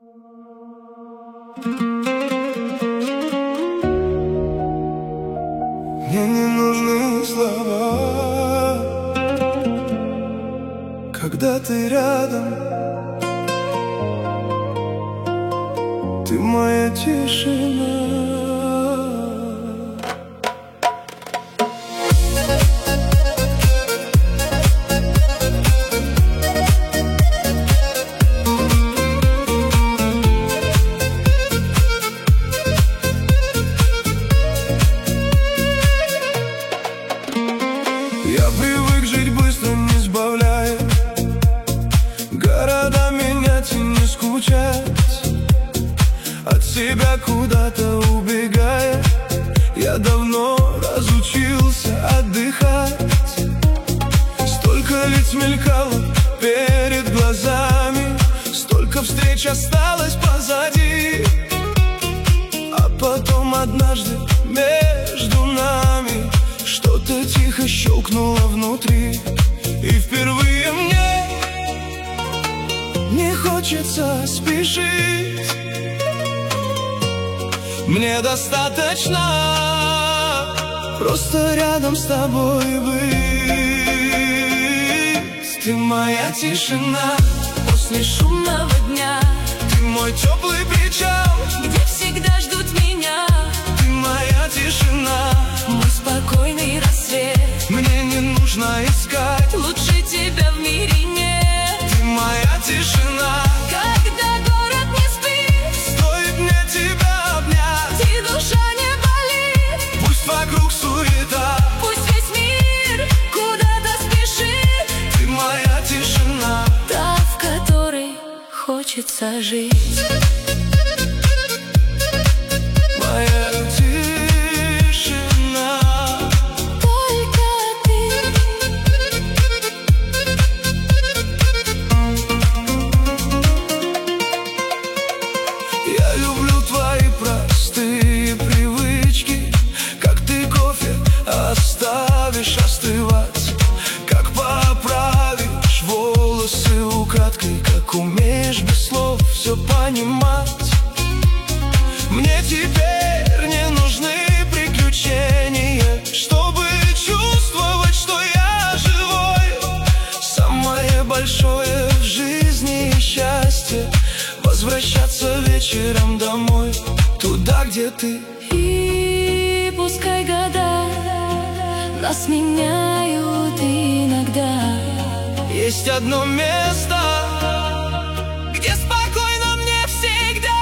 Мне не нужны слова, когда ты рядом. Ты моя тишина. Я привык жить быстро, не сбавляя, города менять и не скучать, от себя куда-то убегая. Я давно разучился отдыхать. Столько лиц мелькало перед глазами, столько встреч осталось позади. А потом однажды между нами что-то тихо щелкнуло внутри. И впервые мне не хочется спешить. Мне достаточно просто рядом с тобой быть. Ты моя тишина после шумного дня. Ты мой теплый причал, где всегда ждут меня. Ты моя тишина, мой спокойный рассвет. Мне не нужно искать лучше тебя в мире нет. Ты моя тишина, когда город не спит, стоит мне тебя обнять, и душа не болит. Пусть вокруг суета, пусть весь мир куда-то спешит. Ты моя тишина, та, в которой хочется жить. Моя тишина, только ты. Я люблю твои простые привычки, как ты кофе оставишь остывать, как поправишь волосы украдкой, как умеешь без слов все понимать. Мне теперь не нужны приключения, чтобы чувствовать, что я живой. Самое большое в жизни счастье — возвращаться вечером домой, туда, где ты. И пускай года нас меняют иногда, Есть одно место, где спокойно мне всегда.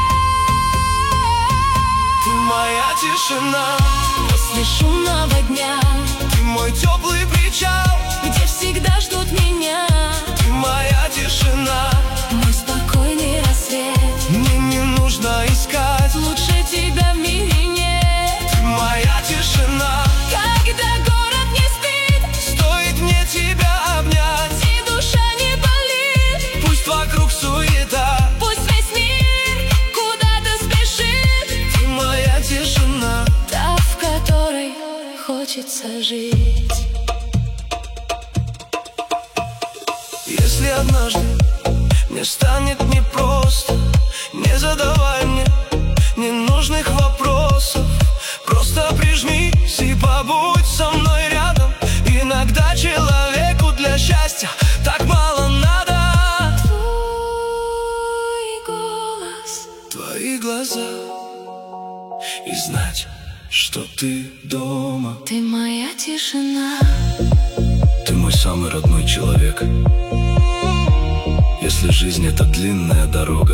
Ты моя тишина после шумного дня. Ты мой теплый причал, где всегда ждут меня. Ты моя тишина, мой спокойный рассвет. мне не нужно искать лучше тебя в мире нет. Ты моя тишина, когда город не спит, стоит мне тебя обнять, и душа не болит. пусть вокруг суета, пусть весь мир куда-то спешит. Ты моя тишина, та, в которой хочется жить. Если однажды мне станет непросто, не задавай мне ненужных вопросов, просто прижмись и побудь со мной рядом. Иногда человеку для счастья так мало надо. Твой голос, Твои глаза, и знать, что ты дома. ты моя тишина. Ты мой самый родной человек. Если жизнь — это длинная дорога,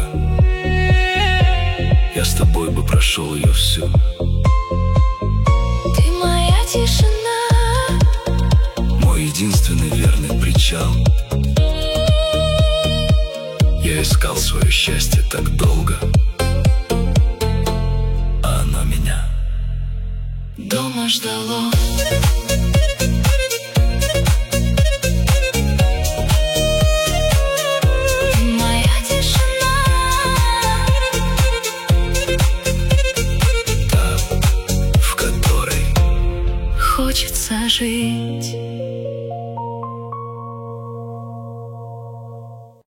я с тобой бы прошел ее всю. Ты моя тишина, Мой единственный верный причал. Я искал свое счастье так долго, а оно меня дома ждало. та, в которой Хочется жить.